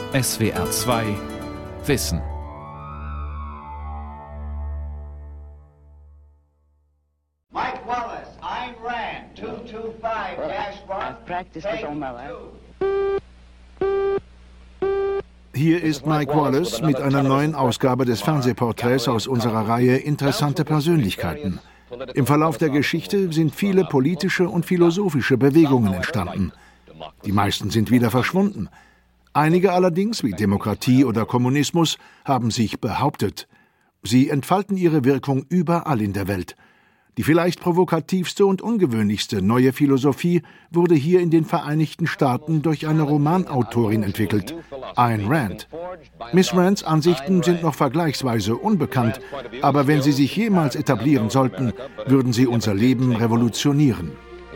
SWR 2 Wissen. Mike Wallace, Ayn Rand, 225-1. I've practiced it all my life. Hier ist Mike Wallace mit einer neuen Ausgabe des Fernsehporträts aus unserer Reihe Interessante Persönlichkeiten. Im Verlauf der Geschichte sind viele politische und philosophische Bewegungen entstanden. Die meisten sind wieder verschwunden. Einige allerdings, wie Demokratie oder Kommunismus, haben sich behauptet. Sie entfalten ihre Wirkung überall in der Welt. Die vielleicht provokativste und ungewöhnlichste neue Philosophie wurde hier in den Vereinigten Staaten durch eine Romanautorin entwickelt, Ayn Rand. Miss Rands Ansichten sind noch vergleichsweise unbekannt, aber wenn sie sich jemals etablieren sollten, würden sie unser Leben revolutionieren.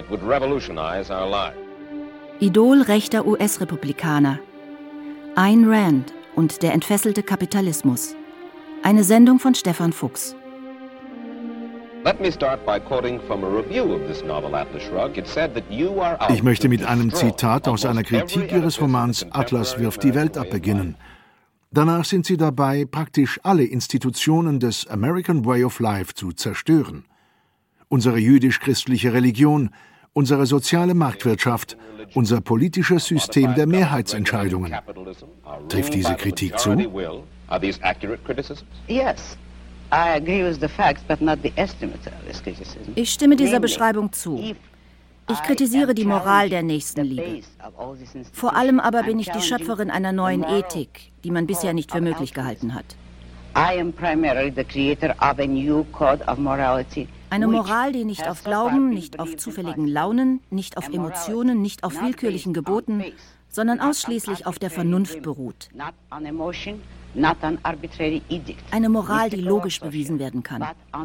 Idol rechter US-Republikaner. Ayn Rand und der entfesselte Kapitalismus. Eine Sendung von Stefan Fuchs. Ich möchte mit einem Zitat aus einer Kritik ihres Romans Atlas wirft die Welt ab beginnen. Danach sind sie dabei, praktisch alle Institutionen des American Way of Life zu zerstören. Unsere jüdisch-christliche Religion, unsere soziale Marktwirtschaft, unser politisches System der Mehrheitsentscheidungen. Trifft diese Kritik zu? Yes. I agree with the facts, but not the estimates of this criticism. Ich stimme dieser Beschreibung zu. Ich kritisiere die Moral der Nächstenliebe. Vor allem aber bin ich die Schöpferin einer neuen Ethik, die man bisher nicht für möglich gehalten hat. Eine Moral, die nicht auf Glauben, nicht auf zufälligen Launen, nicht auf Emotionen, nicht auf willkürlichen Geboten, sondern ausschließlich auf der Vernunft beruht. Eine Moral, die logisch bewiesen werden kann.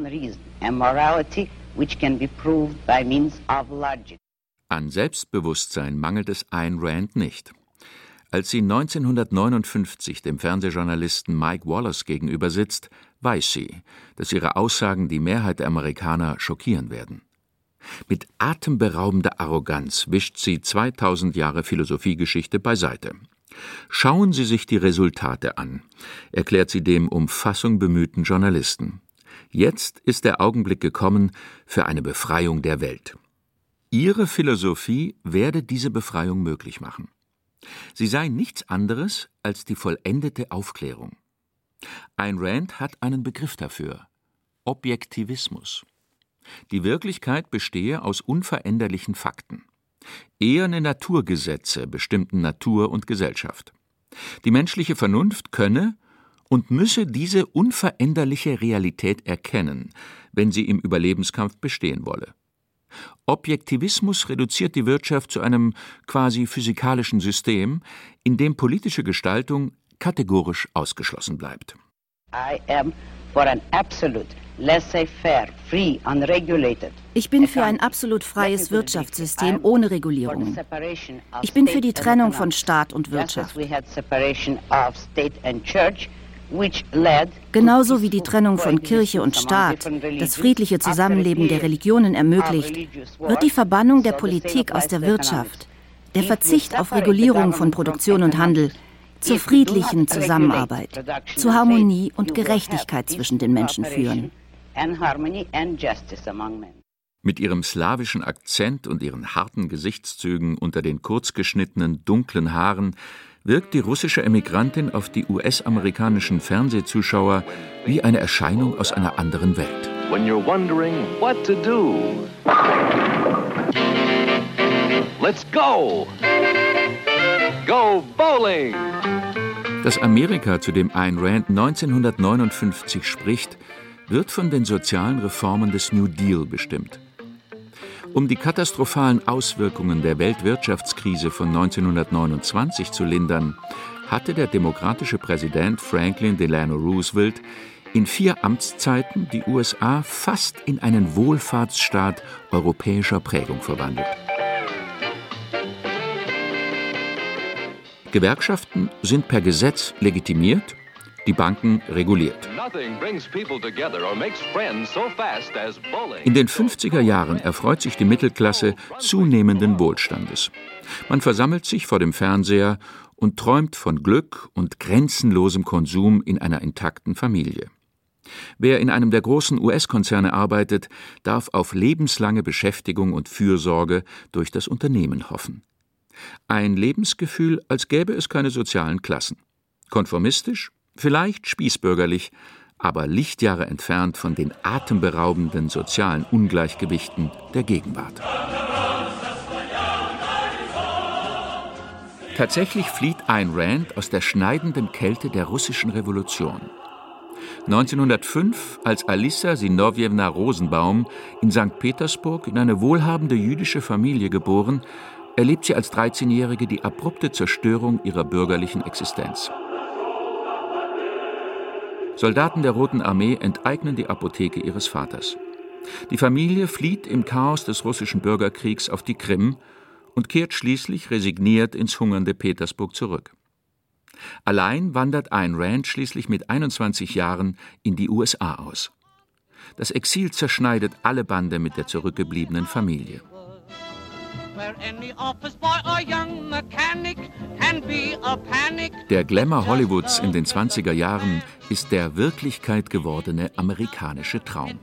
An Selbstbewusstsein mangelt es Ayn Rand nicht. Als sie 1959 dem Fernsehjournalisten Mike Wallace gegenüber sitzt, weiß sie, dass ihre Aussagen die Mehrheit der Amerikaner schockieren werden. Mit atemberaubender Arroganz wischt sie 2000 Jahre Philosophiegeschichte beiseite. Schauen Sie sich die Resultate an, erklärt sie dem um Fassung bemühten Journalisten. Jetzt ist der Augenblick gekommen für eine Befreiung der Welt. Ihre Philosophie werde diese Befreiung möglich machen. Sie sei nichts anderes als die vollendete Aufklärung. Ayn Rand hat einen Begriff dafür: Objektivismus. Die Wirklichkeit bestehe aus unveränderlichen Fakten. Eherne Naturgesetze bestimmten Natur und Gesellschaft. Die menschliche Vernunft könne und müsse diese unveränderliche Realität erkennen, wenn sie im Überlebenskampf bestehen wolle. Objektivismus reduziert die Wirtschaft zu einem quasi physikalischen System, in dem politische Gestaltung kategorisch ausgeschlossen bleibt. Ich bin für ein absolut freies Wirtschaftssystem ohne Regulierungen. Ich bin für die Trennung von Staat und Wirtschaft. Genauso wie die Trennung von Kirche und Staat das friedliche Zusammenleben der Religionen ermöglicht, wird die Verbannung der Politik aus der Wirtschaft, der Verzicht auf Regulierung von Produktion und Handel, zur friedlichen Zusammenarbeit, zu Harmonie und Gerechtigkeit zwischen den Menschen führen. Mit ihrem slawischen Akzent und ihren harten Gesichtszügen unter den kurzgeschnittenen, dunklen Haaren wirkt die russische Emigrantin auf die US-amerikanischen Fernsehzuschauer wie eine Erscheinung aus einer anderen Welt. When you're wondering what to do, let's go! Go bowling! Das Amerika, zu dem Ayn Rand 1959 spricht, wird von den sozialen Reformen des New Deal bestimmt. Um die katastrophalen Auswirkungen der Weltwirtschaftskrise von 1929 zu lindern, hatte der demokratische Präsident Franklin Delano Roosevelt in 4 Amtszeiten die USA fast in einen Wohlfahrtsstaat europäischer Prägung verwandelt. Gewerkschaften sind per Gesetz legitimiert, die Banken reguliert. In den 50er Jahren erfreut sich die Mittelklasse zunehmenden Wohlstandes. Man versammelt sich vor dem Fernseher und träumt von Glück und grenzenlosem Konsum in einer intakten Familie. Wer in einem der großen US-Konzerne arbeitet, darf auf lebenslange Beschäftigung und Fürsorge durch das Unternehmen hoffen. Ein Lebensgefühl, als gäbe es keine sozialen Klassen. Konformistisch, vielleicht spießbürgerlich, aber Lichtjahre entfernt von den atemberaubenden sozialen Ungleichgewichten der Gegenwart. Tatsächlich flieht Ayn Rand aus der schneidenden Kälte der russischen Revolution. 1905, als Alissa Sinowjewna Rosenbaum in St. Petersburg in eine wohlhabende jüdische Familie geboren, erlebt sie als 13-Jährige die abrupte Zerstörung ihrer bürgerlichen Existenz. Soldaten der Roten Armee enteignen die Apotheke ihres Vaters. Die Familie flieht im Chaos des russischen Bürgerkriegs auf die Krim und kehrt schließlich resigniert ins hungernde Petersburg zurück. Allein wandert Ayn Rand schließlich mit 21 Jahren in die USA aus. Das Exil zerschneidet alle Bande mit der zurückgebliebenen Familie. Der Glamour Hollywoods in den 20er Jahren ist der Wirklichkeit gewordene amerikanische Traum.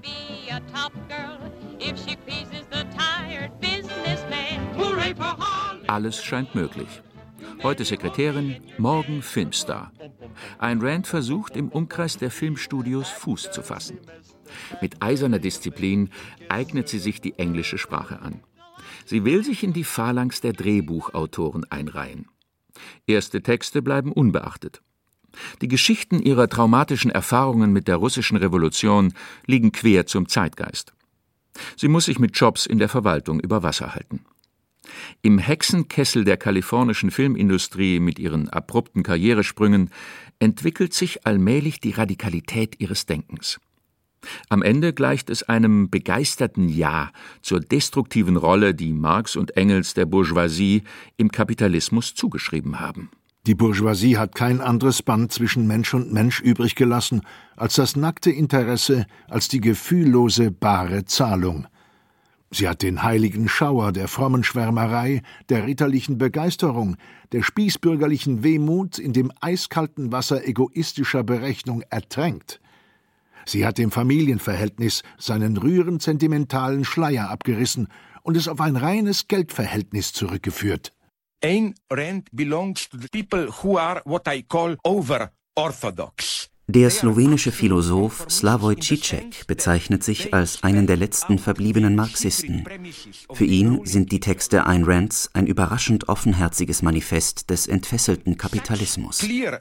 Alles scheint möglich. Heute Sekretärin, morgen Filmstar. Ayn Rand versucht, im Umkreis der Filmstudios Fuß zu fassen. Mit eiserner Disziplin eignet sie sich die englische Sprache an. Sie will sich in die Phalanx der Drehbuchautoren einreihen. Erste Texte bleiben unbeachtet. Die Geschichten ihrer traumatischen Erfahrungen mit der russischen Revolution liegen quer zum Zeitgeist. Sie muss sich mit Jobs in der Verwaltung über Wasser halten. Im Hexenkessel der kalifornischen Filmindustrie mit ihren abrupten Karrieresprüngen entwickelt sich allmählich die Radikalität ihres Denkens. Am Ende gleicht es einem begeisterten Ja zur destruktiven Rolle, die Marx und Engels der Bourgeoisie im Kapitalismus zugeschrieben haben. Die Bourgeoisie hat kein anderes Band zwischen Mensch und Mensch übrig gelassen als das nackte Interesse, als die gefühllose bare Zahlung. Sie hat den heiligen Schauer der frommen Schwärmerei, der ritterlichen Begeisterung, der spießbürgerlichen Wehmut in dem eiskalten Wasser egoistischer Berechnung ertränkt. Sie hat dem Familienverhältnis seinen rührend sentimentalen Schleier abgerissen und es auf ein reines Geldverhältnis zurückgeführt. Ayn Rand belongs to the people who are what I call over-orthodox. Der slowenische Philosoph Slavoj Žižek bezeichnet sich als einen der letzten verbliebenen Marxisten. Für ihn sind die Texte Ayn Rands ein überraschend offenherziges Manifest des entfesselten Kapitalismus.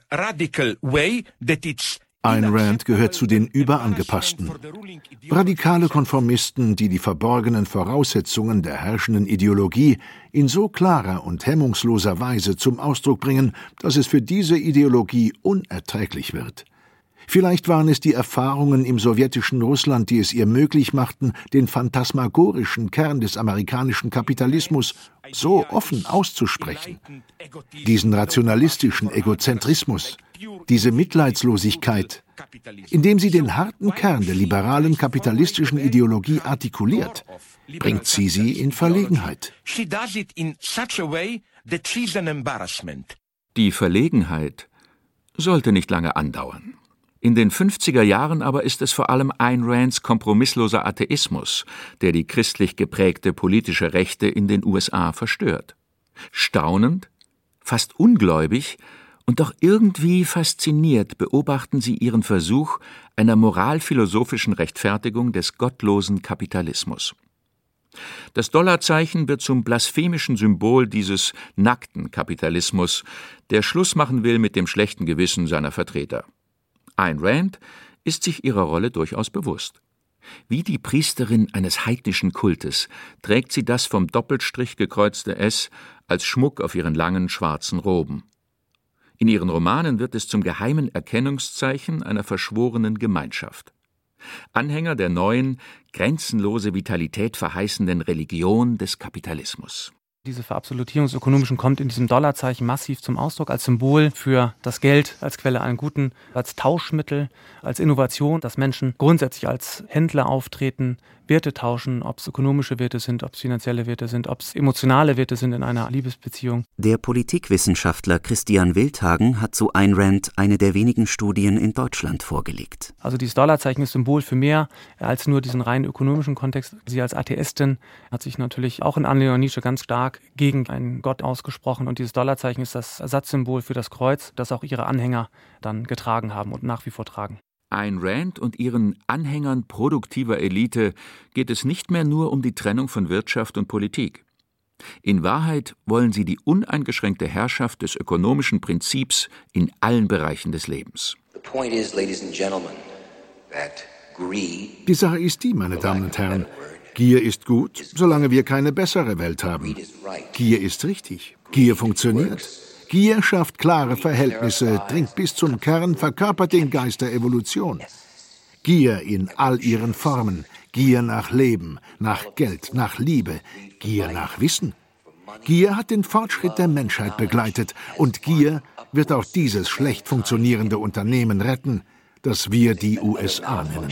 Ayn Rand gehört zu den Überangepassten. Radikale Konformisten, die die verborgenen Voraussetzungen der herrschenden Ideologie in so klarer und hemmungsloser Weise zum Ausdruck bringen, dass es für diese Ideologie unerträglich wird. Vielleicht waren es die Erfahrungen im sowjetischen Russland, die es ihr möglich machten, den phantasmagorischen Kern des amerikanischen Kapitalismus so offen auszusprechen. Diesen rationalistischen Egozentrismus, diese Mitleidslosigkeit, indem sie den harten Kern der liberalen kapitalistischen Ideologie artikuliert, bringt sie in Verlegenheit. Die Verlegenheit sollte nicht lange andauern. In den 50er Jahren aber ist es vor allem Ayn Rands kompromissloser Atheismus, der die christlich geprägte politische Rechte in den USA verstört. Staunend, fast ungläubig und doch irgendwie fasziniert beobachten sie ihren Versuch einer moralphilosophischen Rechtfertigung des gottlosen Kapitalismus. Das Dollarzeichen wird zum blasphemischen Symbol dieses nackten Kapitalismus, der Schluss machen will mit dem schlechten Gewissen seiner Vertreter. Ayn Rand ist sich ihrer Rolle durchaus bewusst. Wie die Priesterin eines heidnischen Kultes trägt sie das vom Doppelstrich gekreuzte S als Schmuck auf ihren langen schwarzen Roben. In ihren Romanen wird es zum geheimen Erkennungszeichen einer verschworenen Gemeinschaft. Anhänger der neuen, grenzenlose Vitalität verheißenden Religion des Kapitalismus. Diese Verabsolutierung des Ökonomischen kommt in diesem Dollarzeichen massiv zum Ausdruck, als Symbol für das Geld, als Quelle allen Guten, als Tauschmittel, als Innovation, dass Menschen grundsätzlich als Händler auftreten, Werte tauschen, ob es ökonomische Werte sind, ob es finanzielle Werte sind, ob es emotionale Werte sind in einer Liebesbeziehung. Der Politikwissenschaftler Christian Wildhagen hat zu Ayn Rand eine der wenigen Studien in Deutschland vorgelegt. Also dieses Dollarzeichen ist Symbol für mehr als nur diesen rein ökonomischen Kontext. Sie als Atheistin hat sich natürlich auch in Anlehnung an Nietzsche ganz stark gegen einen Gott ausgesprochen. Und dieses Dollarzeichen ist das Ersatzsymbol für das Kreuz, das auch ihre Anhänger dann getragen haben und nach wie vor tragen. Ayn Rand und ihren Anhängern produktiver Elite geht es nicht mehr nur um die Trennung von Wirtschaft und Politik. In Wahrheit wollen sie die uneingeschränkte Herrschaft des ökonomischen Prinzips in allen Bereichen des Lebens. Die Sache ist die, meine Damen und Herren, Gier ist gut, solange wir keine bessere Welt haben. Gier ist richtig. Gier funktioniert. Gier schafft klare Verhältnisse, dringt bis zum Kern, verkörpert den Geist der Evolution. Gier in all ihren Formen. Gier nach Leben, nach Geld, nach Liebe. Gier nach Wissen. Gier hat den Fortschritt der Menschheit begleitet. Und Gier wird auch dieses schlecht funktionierende Unternehmen retten, das wir die USA nennen.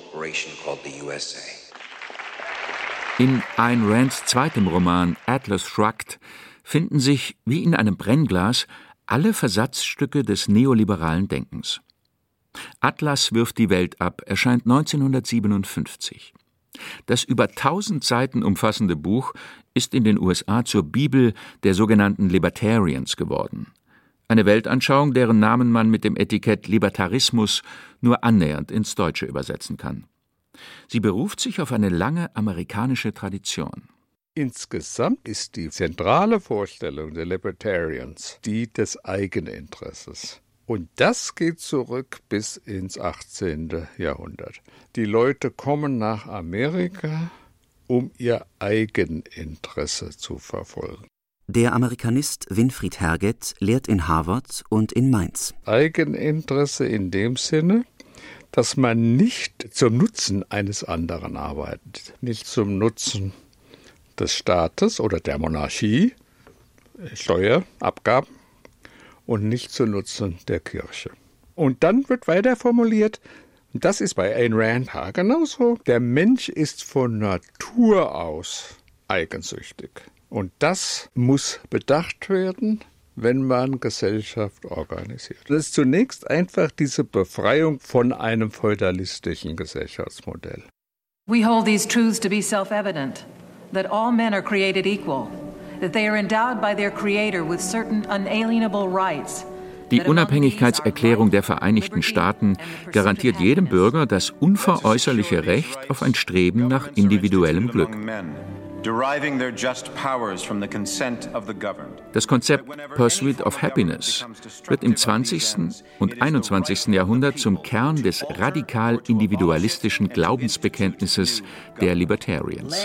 In Ayn Rands zweitem Roman Atlas Shrugged finden sich, wie in einem Brennglas, alle Versatzstücke des neoliberalen Denkens. Atlas wirft die Welt ab erscheint 1957. Das über 1000 Seiten umfassende Buch ist in den USA zur Bibel der sogenannten Libertarians geworden. Eine Weltanschauung, deren Namen man mit dem Etikett Libertarismus nur annähernd ins Deutsche übersetzen kann. Sie beruft sich auf eine lange amerikanische Tradition. Insgesamt ist die zentrale Vorstellung der Libertarians die des Eigeninteresses. Und das geht zurück bis ins 18. Jahrhundert. Die Leute kommen nach Amerika, um ihr Eigeninteresse zu verfolgen. Der Amerikanist Winfried Herget lehrt in Harvard und in Mainz. Eigeninteresse in dem Sinne, dass man nicht zum Nutzen eines anderen arbeitet, nicht zum Nutzen des Staates oder der Monarchie, Steuer, Abgaben, und nicht zu Nutzen der Kirche. Und dann wird weiter formuliert, und das ist bei Ayn Rand genauso, der Mensch ist von Natur aus eigensüchtig. Und das muss bedacht werden, wenn man Gesellschaft organisiert. Das ist zunächst einfach diese Befreiung von einem feudalistischen Gesellschaftsmodell. We hold these truths to be self-evident, that all men are created equal, that they are endowed by their Creator with certain unalienable rights. Die Unabhängigkeitserklärung der Vereinigten Staaten garantiert jedem Bürger das unveräußerliche Recht auf ein Streben nach individuellem Glück. Das Konzept Pursuit of Happiness wird im 20. und 21. Jahrhundert zum Kern des radikal individualistischen Glaubensbekenntnisses der Libertarians.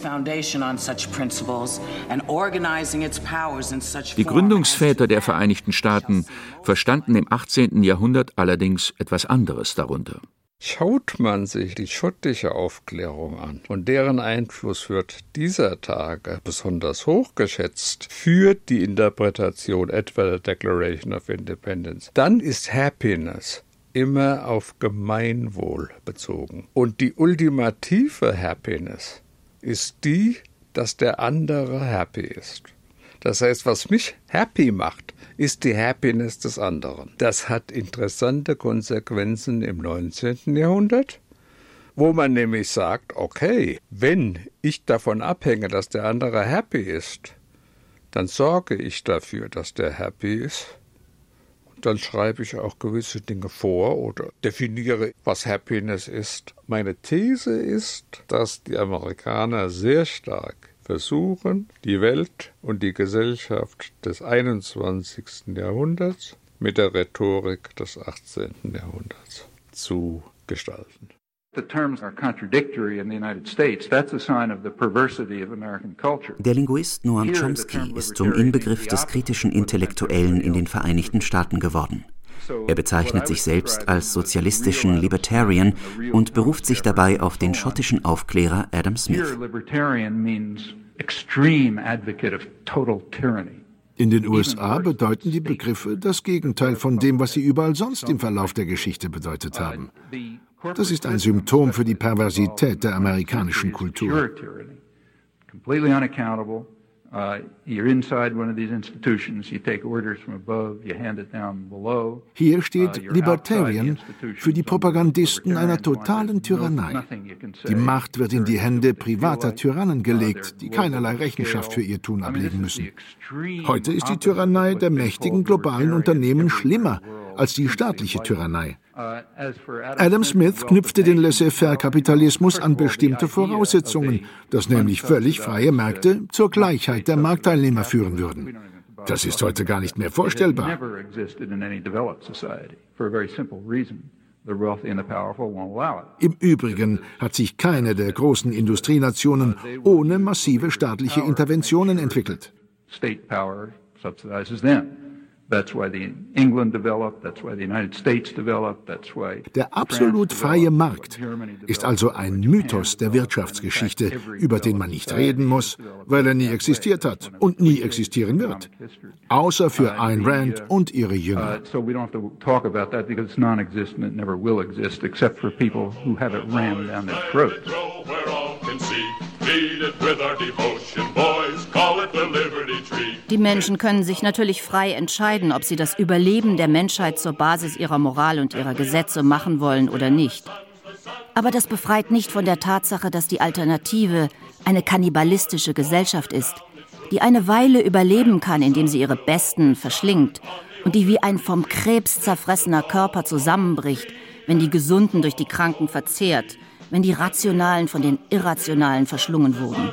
Die Gründungsväter der Vereinigten Staaten verstanden im 18. Jahrhundert allerdings etwas anderes darunter. Schaut man sich die schottische Aufklärung an und deren Einfluss wird dieser Tage besonders hoch geschätzt für die Interpretation etwa der Declaration of Independence, dann ist Happiness immer auf Gemeinwohl bezogen. Und die ultimative Happiness ist die, dass der andere happy ist. Das heißt, was mich happy macht, ist die Happiness des anderen. Das hat interessante Konsequenzen im 19. Jahrhundert, wo man nämlich sagt, okay, wenn ich davon abhänge, dass der andere happy ist, dann sorge ich dafür, dass der happy ist. Und dann schreibe ich auch gewisse Dinge vor oder definiere, was Happiness ist. Meine These ist, dass die Amerikaner sehr stark versuchen, die Welt und die Gesellschaft des 21. Jahrhunderts mit der Rhetorik des 18. Jahrhunderts zu gestalten. Der Linguist Noam Chomsky ist zum Inbegriff des kritischen Intellektuellen in den Vereinigten Staaten geworden. Er bezeichnet sich selbst als sozialistischen Libertarian und beruft sich dabei auf den schottischen Aufklärer Adam Smith. In den USA bedeuten die Begriffe das Gegenteil von dem, was sie überall sonst im Verlauf der Geschichte bedeutet haben. Das ist ein Symptom für die Perversität der amerikanischen Kultur. Hier steht Libertarian für die Propagandisten einer totalen Tyrannei. Die Macht wird in die Hände privater Tyrannen gelegt, die keinerlei Rechenschaft für ihr Tun ablegen müssen. Heute ist die Tyrannei der mächtigen globalen Unternehmen schlimmer als die staatliche Tyrannei. Adam Smith knüpfte den Laissez-faire-Kapitalismus an bestimmte Voraussetzungen, dass nämlich völlig freie Märkte zur Gleichheit der Marktteilnehmer führen würden. Das ist heute gar nicht mehr vorstellbar. Im Übrigen hat sich keine der großen Industrienationen ohne massive staatliche Interventionen entwickelt. Der absolut freie Markt ist also ein Mythos der Wirtschaftsgeschichte, über den man nicht reden muss, weil er nie existiert hat und nie existieren wird. Außer für Ayn Rand und ihre Jünger. Die Menschen können sich natürlich frei entscheiden, ob sie das Überleben der Menschheit zur Basis ihrer Moral und ihrer Gesetze machen wollen oder nicht. Aber das befreit nicht von der Tatsache, dass die Alternative eine kannibalistische Gesellschaft ist, die eine Weile überleben kann, indem sie ihre Besten verschlingt und die wie ein vom Krebs zerfressener Körper zusammenbricht, wenn die Gesunden durch die Kranken verzehrt, wenn die Rationalen von den Irrationalen verschlungen wurden.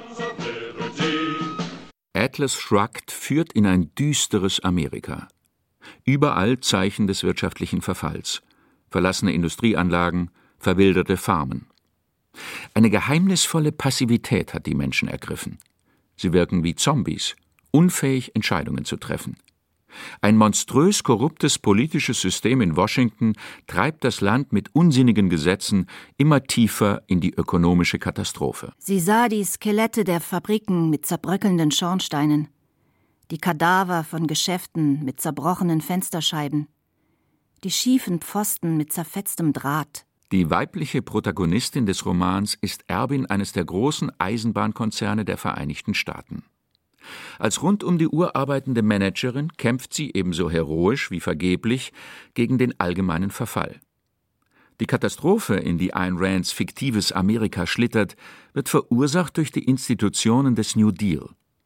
Atlas Shrugged führt in ein düsteres Amerika. Überall Zeichen des wirtschaftlichen Verfalls. Verlassene Industrieanlagen, verwilderte Farmen. Eine geheimnisvolle Passivität hat die Menschen ergriffen. Sie wirken wie Zombies, unfähig, Entscheidungen zu treffen. Ein monströs korruptes politisches System in Washington treibt das Land mit unsinnigen Gesetzen immer tiefer in die ökonomische Katastrophe. Sie sah die Skelette der Fabriken mit zerbröckelnden Schornsteinen, die Kadaver von Geschäften mit zerbrochenen Fensterscheiben, die schiefen Pfosten mit zerfetztem Draht. Die weibliche Protagonistin des Romans ist Erbin eines der großen Eisenbahnkonzerne der Vereinigten Staaten. Als rund um die Uhr arbeitende Managerin kämpft sie ebenso heroisch wie vergeblich gegen den allgemeinen Verfall. Die Katastrophe, in die Ayn Rands fiktives Amerika schlittert, wird verursacht durch die Institutionen des New Deal.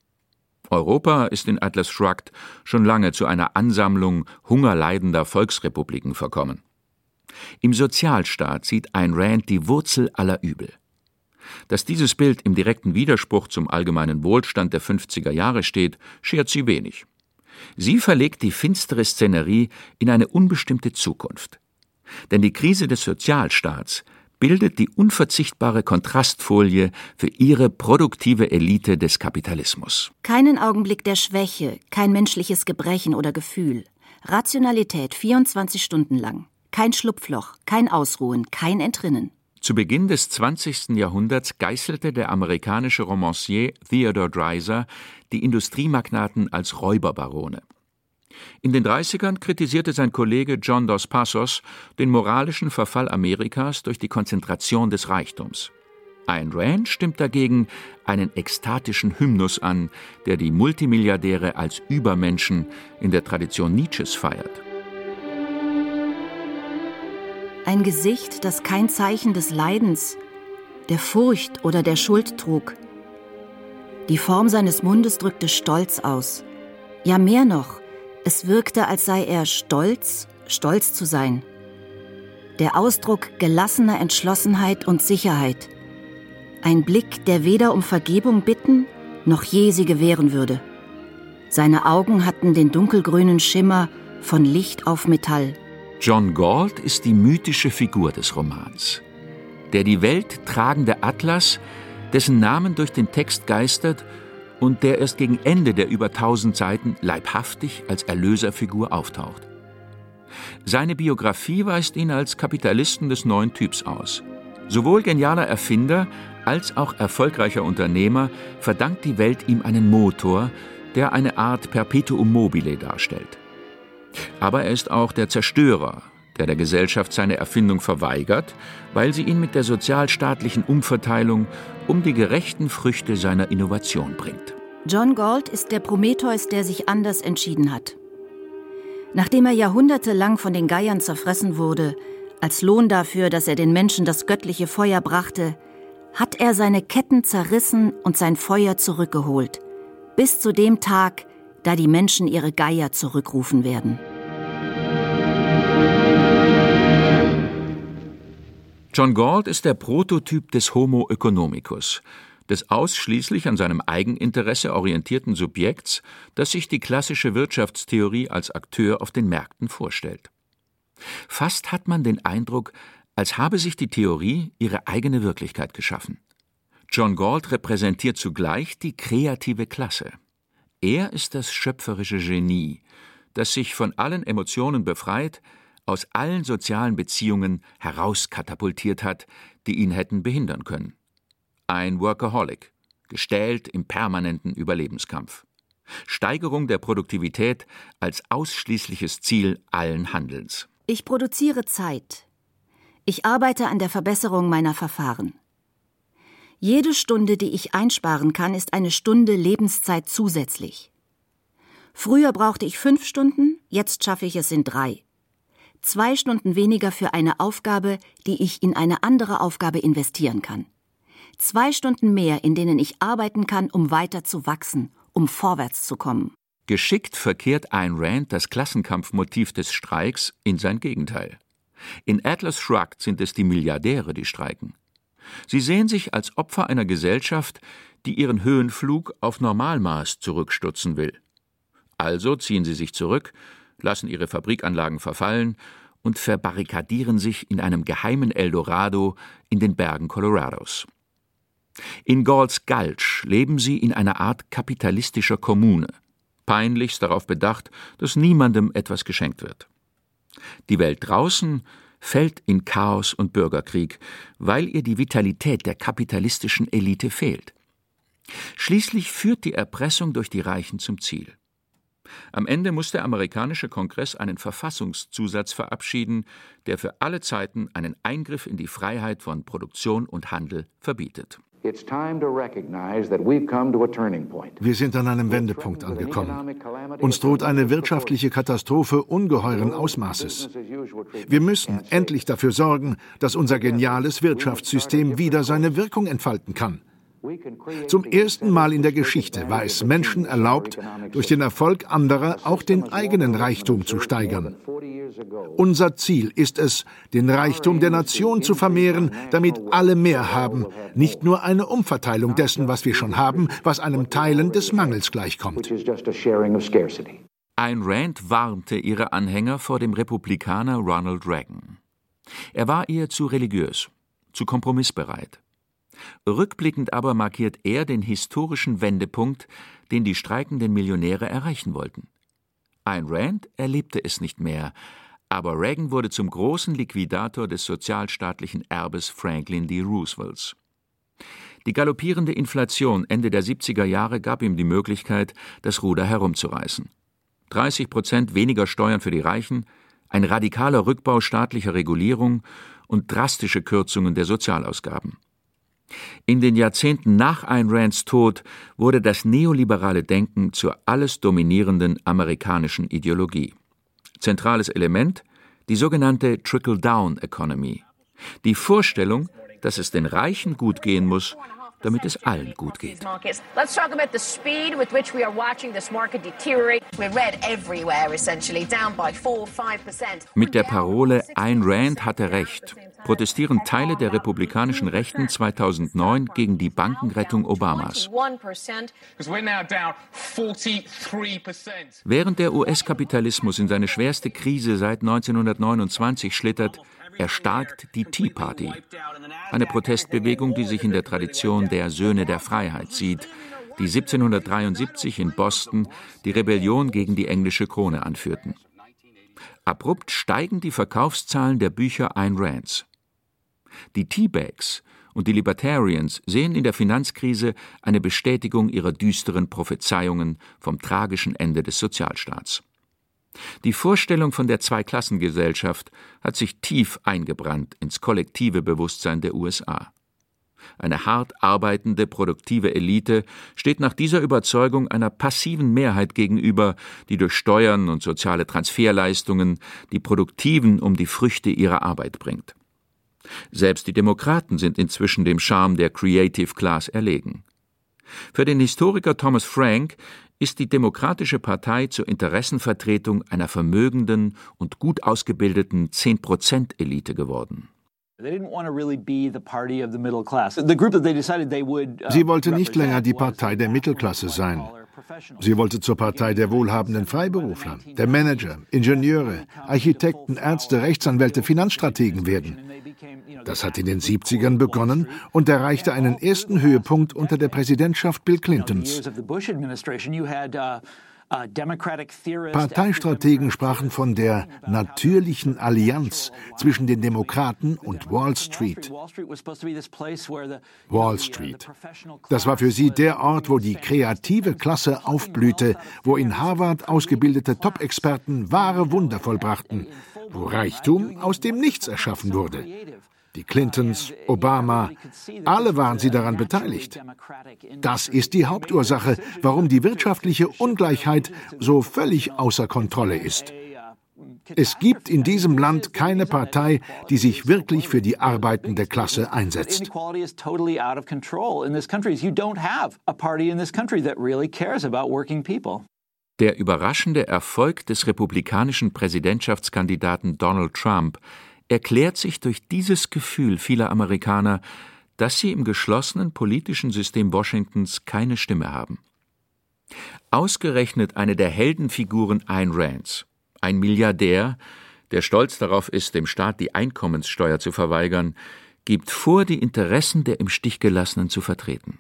Europa ist in Atlas Shrugged schon lange zu einer Ansammlung hungerleidender Volksrepubliken verkommen. Im Sozialstaat sieht Ayn Rand die Wurzel aller Übel. Dass dieses Bild im direkten Widerspruch zum allgemeinen Wohlstand der 50er Jahre steht, schert sie wenig. Sie verlegt die finstere Szenerie in eine unbestimmte Zukunft. Denn die Krise des Sozialstaats bildet die unverzichtbare Kontrastfolie für ihre produktive Elite des Kapitalismus. Keinen Augenblick der Schwäche, kein menschliches Gebrechen oder Gefühl. Rationalität 24 Stunden lang. Kein Schlupfloch, kein Ausruhen, kein Entrinnen. Zu Beginn des 20. Jahrhunderts geißelte der amerikanische Romancier Theodore Dreiser die Industriemagnaten als Räuberbarone. In den 30ern kritisierte sein Kollege John Dos Passos den moralischen Verfall Amerikas durch die Konzentration des Reichtums. Ayn Rand stimmt dagegen einen ekstatischen Hymnus an, der die Multimilliardäre als Übermenschen in der Tradition Nietzsches feiert. Ein Gesicht, das kein Zeichen des Leidens, der Furcht oder der Schuld trug. Die Form seines Mundes drückte Stolz aus. Ja, mehr noch, es wirkte, als sei er stolz zu sein. Der Ausdruck gelassener Entschlossenheit und Sicherheit. Ein Blick, der weder um Vergebung bitten, noch je sie gewähren würde. Seine Augen hatten den dunkelgrünen Schimmer von Licht auf Metall. John Galt ist die mythische Figur des Romans. Der die Welt tragende Atlas, dessen Namen durch den Text geistert und der erst gegen Ende der über 1000 Seiten leibhaftig als Erlöserfigur auftaucht. Seine Biografie weist ihn als Kapitalisten des neuen Typs aus. Sowohl genialer Erfinder als auch erfolgreicher Unternehmer verdankt die Welt ihm einen Motor, der eine Art Perpetuum mobile darstellt. Aber er ist auch der Zerstörer, der Gesellschaft seine Erfindung verweigert, weil sie ihn mit der sozialstaatlichen Umverteilung um die gerechten Früchte seiner Innovation bringt. John Galt ist der Prometheus, der sich anders entschieden hat. Nachdem er jahrhundertelang von den Geiern zerfressen wurde, als Lohn dafür, dass er den Menschen das göttliche Feuer brachte, hat er seine Ketten zerrissen und sein Feuer zurückgeholt, bis zu dem Tag, da die Menschen ihre Geier zurückrufen werden. John Galt ist der Prototyp des Homo economicus, des ausschließlich an seinem Eigeninteresse orientierten Subjekts, das sich die klassische Wirtschaftstheorie als Akteur auf den Märkten vorstellt. Fast hat man den Eindruck, als habe sich die Theorie ihre eigene Wirklichkeit geschaffen. John Galt repräsentiert zugleich die kreative Klasse. Er ist das schöpferische Genie, das sich von allen Emotionen befreit, aus allen sozialen Beziehungen herauskatapultiert hat, die ihn hätten behindern können. Ein Workaholic, gestählt im permanenten Überlebenskampf. Steigerung der Produktivität als ausschließliches Ziel allen Handelns. Ich produziere Zeit. Ich arbeite an der Verbesserung meiner Verfahren. Jede Stunde, die ich einsparen kann, ist eine Stunde Lebenszeit zusätzlich. Früher brauchte ich 5 Stunden, jetzt schaffe ich es in 3. 2 Stunden weniger für eine Aufgabe, die ich in eine andere Aufgabe investieren kann. 2 Stunden mehr, in denen ich arbeiten kann, um weiter zu wachsen, um vorwärts zu kommen. Geschickt verkehrt Ayn Rand das Klassenkampfmotiv des Streiks in sein Gegenteil. In Atlas Shrugged sind es die Milliardäre, die streiken. Sie sehen sich als Opfer einer Gesellschaft, die ihren Höhenflug auf Normalmaß zurückstutzen will. Also ziehen sie sich zurück, lassen ihre Fabrikanlagen verfallen und verbarrikadieren sich in einem geheimen Eldorado in den Bergen Colorados. In Galt's Gulch leben sie in einer Art kapitalistischer Kommune, peinlichst darauf bedacht, dass niemandem etwas geschenkt wird. Die Welt draußen fällt in Chaos und Bürgerkrieg, weil ihr die Vitalität der kapitalistischen Elite fehlt. Schließlich führt die Erpressung durch die Reichen zum Ziel. Am Ende muss der amerikanische Kongress einen Verfassungszusatz verabschieden, der für alle Zeiten einen Eingriff in die Freiheit von Produktion und Handel verbietet. Wir sind an einem Wendepunkt angekommen. Uns droht eine wirtschaftliche Katastrophe ungeheuren Ausmaßes. Wir müssen endlich dafür sorgen, dass unser geniales Wirtschaftssystem wieder seine Wirkung entfalten kann. Zum ersten Mal in der Geschichte war es Menschen erlaubt, durch den Erfolg anderer auch den eigenen Reichtum zu steigern. Unser Ziel ist es, den Reichtum der Nation zu vermehren, damit alle mehr haben, nicht nur eine Umverteilung dessen, was wir schon haben, was einem Teilen des Mangels gleichkommt. Ayn Rand warnte ihre Anhänger vor dem Republikaner Ronald Reagan. Er war ihr zu religiös, zu kompromissbereit. Rückblickend aber markiert er den historischen Wendepunkt, den die streikenden Millionäre erreichen wollten. Ayn Rand erlebte es nicht mehr, aber Reagan wurde zum großen Liquidator des sozialstaatlichen Erbes Franklin D. Roosevelts. Die galoppierende Inflation Ende der 70er Jahre gab ihm die Möglichkeit, das Ruder herumzureißen. 30% weniger Steuern für die Reichen, ein radikaler Rückbau staatlicher Regulierung und drastische Kürzungen der Sozialausgaben. In den Jahrzehnten nach Ayn Rands Tod wurde das neoliberale Denken zur alles dominierenden amerikanischen Ideologie. Zentrales Element: die sogenannte Trickle-Down-Economy. Die Vorstellung, dass es den Reichen gut gehen muss, damit es allen gut geht. Mit der Parole Ayn Rand hatte Recht protestieren Teile der republikanischen Rechten 2009 gegen die Bankenrettung Obamas. Während der US-Kapitalismus in seine schwerste Krise seit 1929 schlittert, erstarkt die Tea Party, eine Protestbewegung, die sich in der Tradition der Söhne der Freiheit sieht, die 1773 in Boston die Rebellion gegen die englische Krone anführten. Abrupt steigen die Verkaufszahlen der Bücher Ayn Rands. Die Teabags und die Libertarians sehen in der Finanzkrise eine Bestätigung ihrer düsteren Prophezeiungen vom tragischen Ende des Sozialstaats. Die Vorstellung von der Zweiklassengesellschaft hat sich tief eingebrannt ins kollektive Bewusstsein der USA. Eine hart arbeitende, produktive Elite steht nach dieser Überzeugung einer passiven Mehrheit gegenüber, die durch Steuern und soziale Transferleistungen die Produktiven um die Früchte ihrer Arbeit bringt. Selbst die Demokraten sind inzwischen dem Charme der Creative Class erlegen. Für den Historiker Thomas Frank ist die Demokratische Partei zur Interessenvertretung einer vermögenden und gut ausgebildeten 10%-Elite geworden. Sie wollte nicht länger die Partei der Mittelklasse sein. Sie wollte zur Partei der wohlhabenden Freiberufler, der Manager, Ingenieure, Architekten, Ärzte, Rechtsanwälte, Finanzstrategen werden. Das hat in den 70ern begonnen und erreichte einen ersten Höhepunkt unter der Präsidentschaft Bill Clintons. Parteistrategen sprachen von der natürlichen Allianz zwischen den Demokraten und Wall Street. Wall Street. Das war für sie der Ort, wo die kreative Klasse aufblühte, wo in Harvard ausgebildete Top-Experten wahre Wunder vollbrachten, wo Reichtum aus dem Nichts erschaffen wurde. Die Clintons, Obama, alle waren sie daran beteiligt. Das ist die Hauptursache, warum die wirtschaftliche Ungleichheit so völlig außer Kontrolle ist. Es gibt in diesem Land keine Partei, die sich wirklich für die arbeitende Klasse einsetzt. Der überraschende Erfolg des republikanischen Präsidentschaftskandidaten Donald Trump erklärt sich durch dieses Gefühl vieler Amerikaner, dass sie im geschlossenen politischen System Washingtons keine Stimme haben. Ausgerechnet eine der Heldenfiguren Ayn Rands, ein Milliardär, der stolz darauf ist, dem Staat die Einkommenssteuer zu verweigern, gibt vor, die Interessen der im Stich Gelassenen zu vertreten.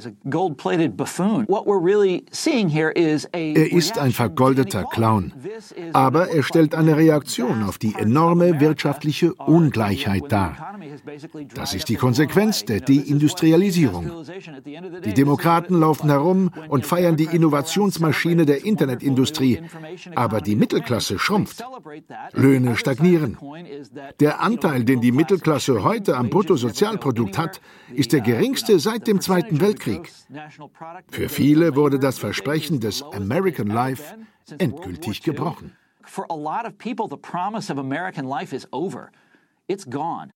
Er ist ein vergoldeter Clown, aber er stellt eine Reaktion auf die enorme wirtschaftliche Ungleichheit dar. Das ist die Konsequenz der Deindustrialisierung. Die Demokraten laufen herum und feiern die Innovationsmaschine der Internetindustrie, aber die Mittelklasse schrumpft. Löhne stagnieren. Der Anteil, den die Mittelklasse heute am Bruttosozialprodukt hat, ist der geringste seit dem Zweiten Weltkrieg. Für viele wurde das Versprechen des American Life endgültig gebrochen. For a lot of people, the promise of American life is over. It's gone.